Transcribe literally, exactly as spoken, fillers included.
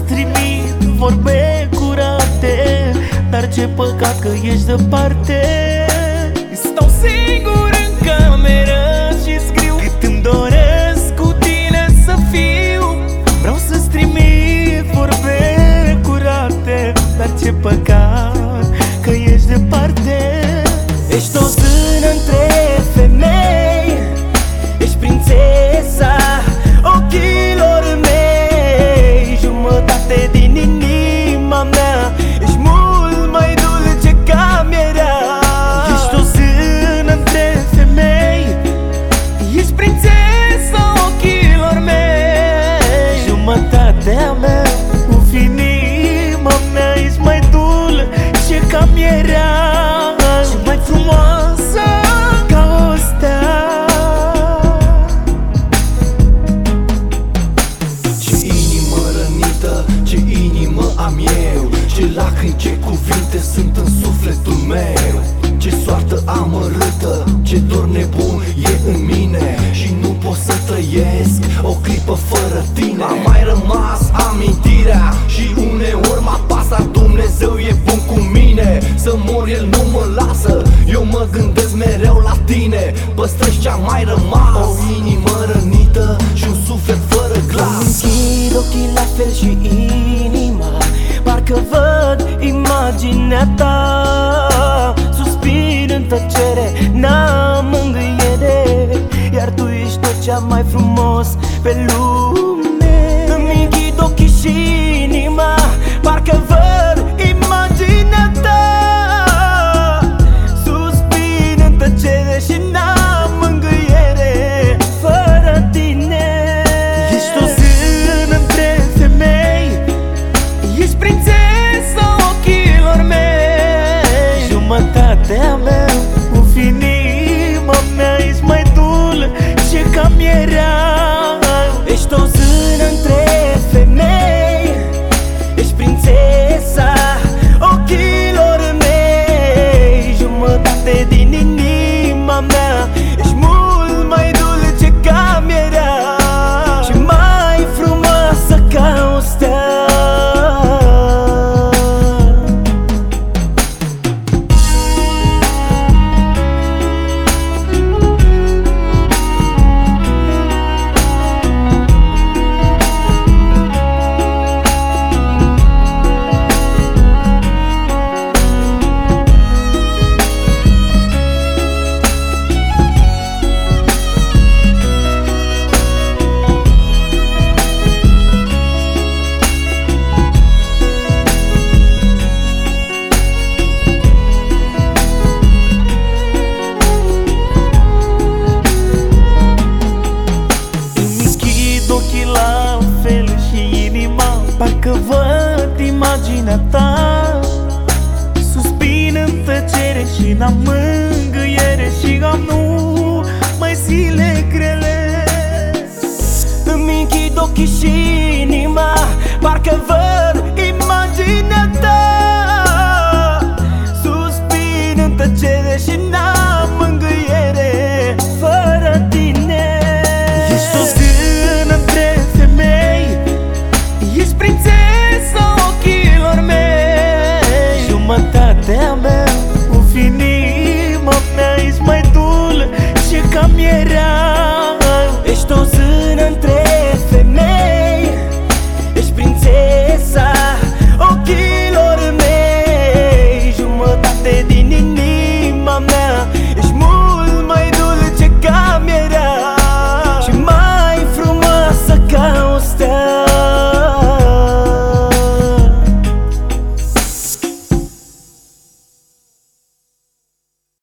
trimit vorbe curate, dar ce păcat că ești departe. Stau singur în cameră și scriu cât îmi doresc cu tine să fiu. Vreau să-ți trimit vorbe curate, dar ce păcat că ești departe. Ești o zână între femei, ești prințesa ochilor mei, jumătate din inima mea, ești mult mai dulce ca mierea. Ești o zână între femei, ești prințesa ochilor mei, jumătatea mea, uf, inima mea, ești mai dulce ca mierea. Ce lacrimi, ce cuvinte sunt în sufletul meu, ce soartă amărâtă, ce dor nebun e în mine și nu pot să trăiesc o clipă fără tine. M-a mai rămas amintirea și uneori mă apasă, Dumnezeu e bun cu mine, să mor El nu mă lasă. Eu mă gândesc mereu la tine, păstrăși ce-a mai rămas, o inimă rănită și un suflet fără glas. Închid ochii la fel și inima, parcă văd imaginea ta. Suspin în tăcere, n-am mângâiere, iar tu ești tot cea mai frumos pe lume. Îmi închid ochii și inima, parcă văd imaginea ta. Suspin în tăcere și n-am mângâiere fără tine. Ești o zână între femei, ești prințesa ochilor mei, jumătatea mea, uf, inima mea, ești mai dulce ca mierea. Ești o zână între femei, ești prințesa ochilor mei, jumătate din inima mea, ești mult mai dulce ca mierea și mai frumoasă ca o stea. Parcă văd imaginea ta, suspin în tăcere și n-am mângâiere și am nu mai zile grele. Îmi închid ochii și inima,